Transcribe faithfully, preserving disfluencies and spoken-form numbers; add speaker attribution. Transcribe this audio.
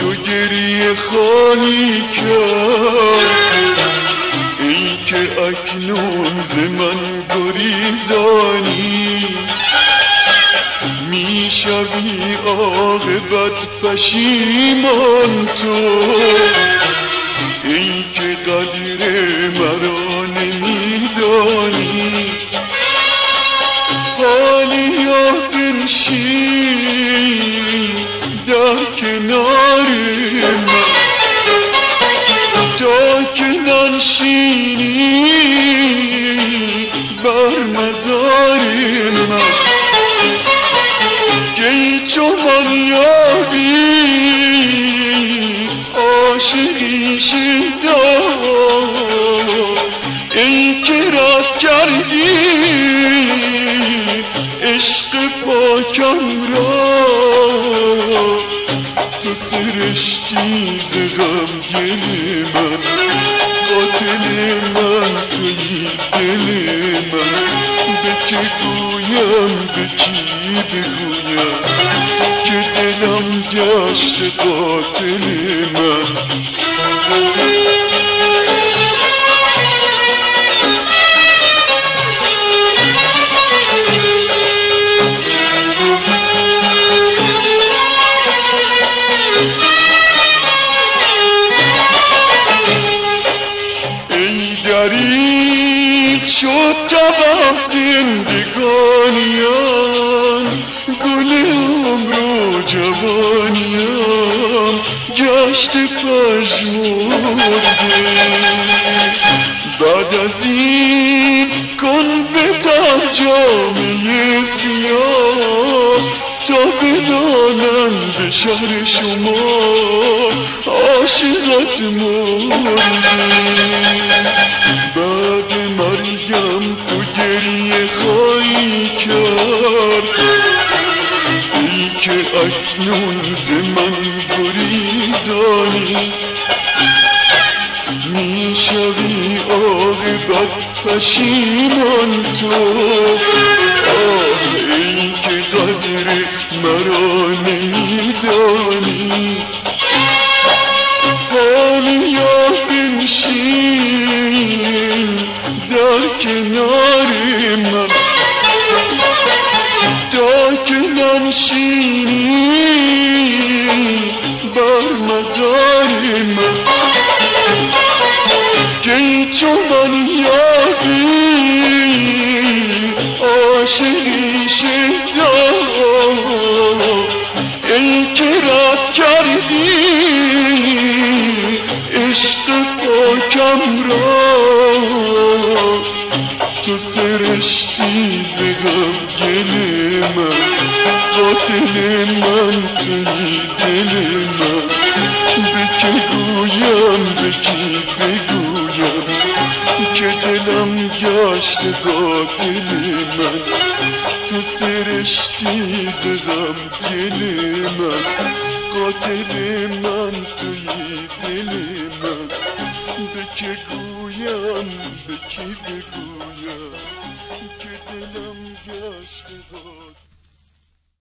Speaker 1: تو گریه خواهی کرد، ای که اکنون ز من گریزانی. میشوی عاقبت پشیمان تو، ای که قدر مرا نمیدانی. حالیا بنشین در کنار من، تا که ننشینی بر مزار من. کی چو من یابی عاشقی شیدا، ای که رد کردی عشق پاکم را. تو سرشتی ز غمگین من، قاتل من تویی دل من. به که گویم به کی بگویم که دلم گشت قاتل من. دریغ شد تبم زندگانیم، گل عمر و جوانیم گشت پژمرده. بعد از این کن بدم جامه سیاه، تا بدانند به شهر شما عاشقت مرده. بعد مرگم تو گریه خواهی کرد، ای که اکنون ز من گریزانی. میشوی عاقبت پشیمان تو، آه ای که قدر مرا نمیدانی. حالیا بنشین در کنار من، تا که ننشینی بر مزار من. کی چو من یابی عاشقی شیدا، ای که رد کردی عشق پاکم را. تو سرشتی ز غمگین من، قاتل من تویی دل من. به که گویم به کی بگویم که دلم گشت قاتل من. تو سرشتی ز غمگین من، قاتل من تویی دل من. به که گویم به کی بگویم که دلم گشت قاتل.